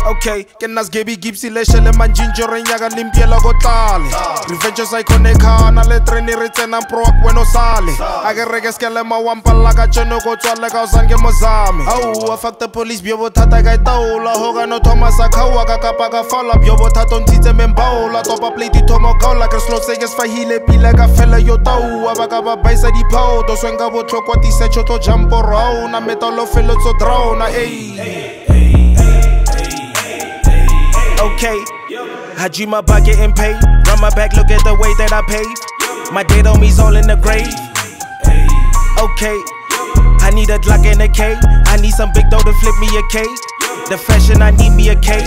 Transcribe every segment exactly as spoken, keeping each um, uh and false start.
Okay, ke nas Gaby Gipsy le shele manjinjo re nyaga limpiela go tlale. Revenge sa ikone khana le treni re tsena pro wa bueno sale. A ke reke skele ma wampa la ka tseno go tswala ka sange mozame. Au a fuck the police byo bothata ka taola ho ga no Thomas akhawa ka kapa ka fala byo bothata ntitse membaola topa plate thomo kaola ke slow se ke sfahile pila ka fela yo tau ba ka ba baisa di phao do swenga botlhokwa ti se choto jampo rao na metalo felo tso drona ey. Okay, I dream about getting paid. Run my back, look at the way that I pave. My dead homies all in the grave. Okay, I need a Glock and a K. I need some big dough to flip me a K. The fashion, I need me a K.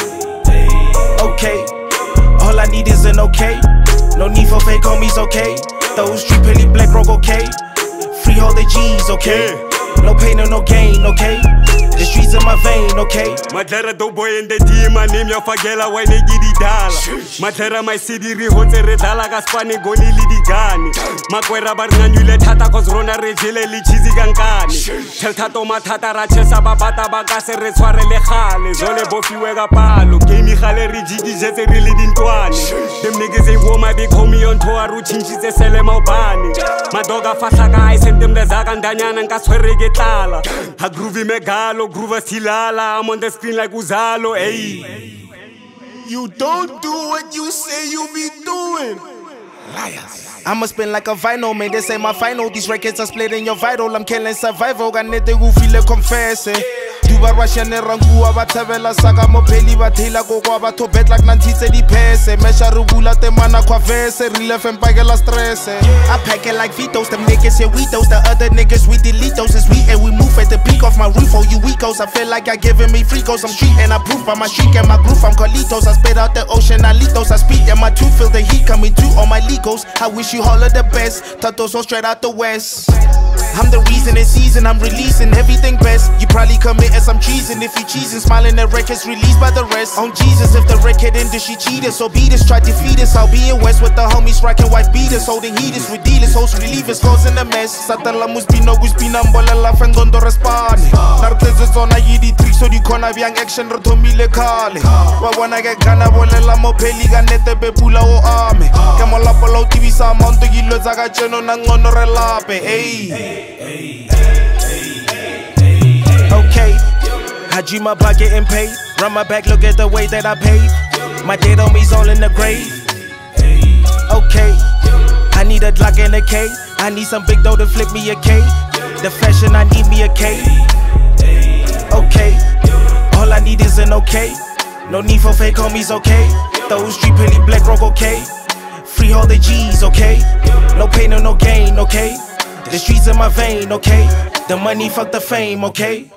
Okay, all I need is an okay. No need for fake homies, okay. Those street pilly black rock, okay. Free all the G's, okay. No pain or no gain, okay. The streets in my vein, okay. Madlara do boy in the D, my name ya fagela why ne gidi dala. Madlara my city ri hotse re dala ka spane goni lidigani. Makwera ba nganyule thata cause rona re jele li chizi kankani. Tel thato mathata ra chesa ba bata ba ka se re tshware le gale. Zole bofiwe ka palo. Game gale re jidi jetse re le dintwane. Them niggas ain't war my big homie on tour ru chinchitse sele maobani. Madoga fahla ka I sent them the zaka ndanyana nka tshwere ke tlala. Ha groovy megalo Groove Silala, I'm on the screen like Uzalo, ayy. You don't do what you say you be doing. Liars. I'ma spin like a vinyl, man. This ain't my final. These records are split in your vital. I'm killing survival. Got nete who feel it confess it. Duba Russian rangu abatavela saga mo peli batila go go abato bet like nantitse di pese. Mesha rubula te mana kwa vese. Relief and pagela stress. I pack it like Vitos. Them niggas here we those. The other niggas we delete those. It's we and we move at the peak of my roof. Oh you weakos. I feel like I giving me free goals. I'm street and I proof by my streak and my groove. I'm Carlitos. I spit out the ocean. I litos. I speak and my tooth feel the heat coming through on my legos. I wish you all of the best. Tatos so straight out the west. I'm the reason in season, I'm releasing everything best. You probably committing some treason if you cheesing, smiling the records released by the rest. On Jesus, if the record industry cheated, so beat us, try to defeat us. I'll be in West with the homies, rocking white beaters, holding heaters with dealers, host relievers, causing a mess. Satala muspino, guspinambola, la fangondo respond. Nartezes on a yidi trick, so you corner young action, rotomile kale. But when I get gana, bolela mo peli ganete bebula o ame. Kamola polo T V sa monto gilo zaga cheno nangono relape, ey. Okay, I dream about getting paid. Run my back, look at the way that I pave. My dead homies all in the grave. Okay, I need a Glock and a K. I need some big dough to flip me a K. The fashion, I need me a K. Okay, all I need is an okay. No need for fake homies, okay. Those street pilly black rock, okay. Free all the G's, okay. No pain or no gain, okay. The streets in my vein, okay. The money, fuck the fame, okay.